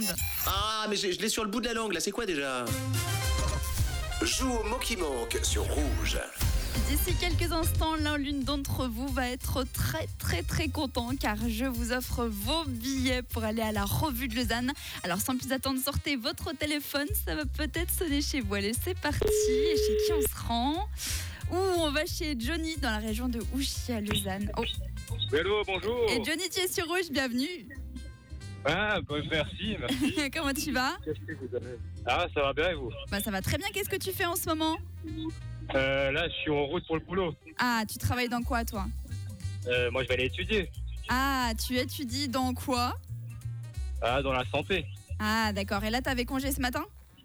demande. Ah, mais je l'ai sur le bout de la langue, là, c'est quoi déjà? Joue au mot qui manque sur Rouge. D'ici quelques instants, l'une d'entre vous va être très très très content car je vous offre vos billets pour aller à la revue de Lausanne. Alors sans plus attendre, sortez votre téléphone, ça va peut-être sonner chez vous. Allez, c'est parti. Et chez qui on se rend? On va chez Johnny dans la région de Ouchy à Lausanne. Oh. Hello, bonjour. Et Johnny, tu es sur Rouge, bienvenue. Ah, bah, merci. Comment tu vas? Ah, ça va bien et vous? Bah ça va très bien, qu'est-ce que tu fais en ce moment? Là, je suis en route pour le boulot. Ah, tu travailles dans quoi toi? Moi, je vais aller étudier. Ah, tu étudies dans quoi? Ah, dans la santé. Ah d'accord, et là t'avais congé ce matin?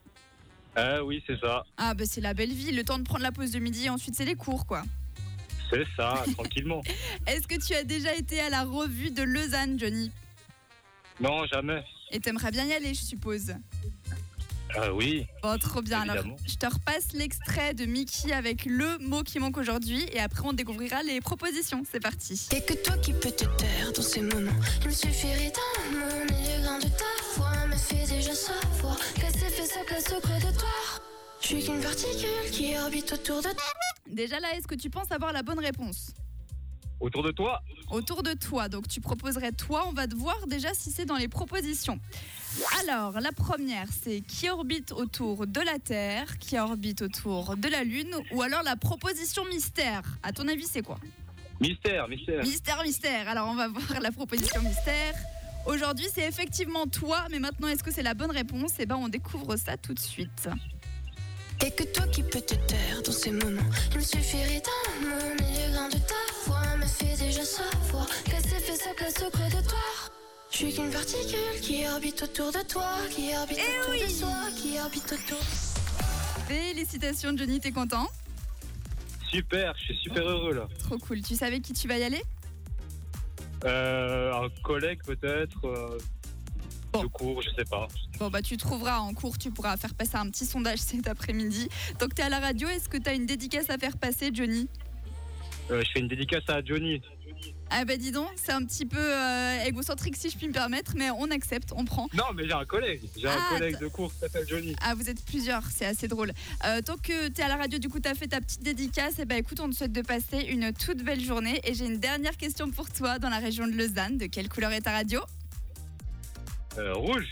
Ah oui, c'est ça. Ah bah c'est la belle vie, le temps de prendre la pause de midi et ensuite c'est les cours quoi. C'est ça, tranquillement. Est-ce que tu as déjà été à la revue de Lausanne, Johnny? Non, jamais. Et t'aimerais bien y aller, je suppose. Ah oui. Bon, trop bien. Évidemment. Alors, je te repasse l'extrait de Mickey avec le mot qui manque aujourd'hui et après on découvrira les propositions. C'est parti. Y'a que toi qui peux te taire dans ces moments. Il me suffirait d'un mot, mais le grain de ta voix me fait déjà savoir qu'elle s'est fait sa place au creux de toi. Je suis qu'une particule qui orbite autour de toi. Déjà là, est-ce que tu penses avoir la bonne réponse? Autour de toi? Autour de toi, donc tu proposerais toi, on va te voir déjà si c'est dans les propositions. Alors, la première, c'est qui orbite autour de la Terre, qui orbite autour de la Lune, ou alors la proposition mystère. À ton avis, c'est quoi? Mystère. Mystère. Alors, on va voir la proposition mystère. Aujourd'hui, c'est effectivement toi, mais maintenant, est-ce que c'est la bonne réponse? Eh ben, on découvre ça tout de suite. Y'a que toi qui peux te taire dans ces moments. Il me suffirait d'un mot, mais le grain de ta voix me fait déjà savoir qu'elle s'est fait sa place au creux de toi. Je suis qu'une particule qui orbite autour de toi, qui orbite autour de toi, qui orbite autour. Félicitations, Johnny, t'es content? Super, je suis super heureux là. Trop cool. Tu savais qui tu vas y aller? Un collègue peut-être. Bon. De cours, je sais pas. Bon, bah tu trouveras en cours, tu pourras faire passer un petit sondage cet après-midi. Donc t'es à la radio, est-ce que t'as une dédicace à faire passer, Johnny? Je fais une dédicace à Johnny. Ah bah dis donc, c'est un petit peu égocentrique si je puis me permettre, mais on accepte, on prend. Non, mais j'ai un collègue. De cours qui s'appelle Johnny. Ah, vous êtes plusieurs, c'est assez drôle. Tant que t'es à la radio, du coup t'as fait ta petite dédicace, et bah écoute, on te souhaite de passer une toute belle journée. Et j'ai une dernière question pour toi dans la région de Lausanne. De quelle couleur est ta radio? Rouge.